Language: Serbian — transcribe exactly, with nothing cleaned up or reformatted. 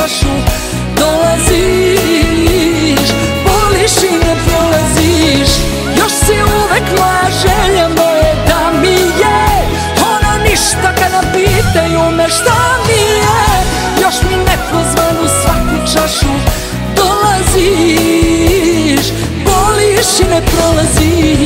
čašu dolaziš, voliš i ne prolaziš. Još si uvek moja želja, moje da mi je ono ništa kada pitaju me šta mi je. Još mi neprozvan u svaku čašu dolaziš, voliš i ne prolaziš.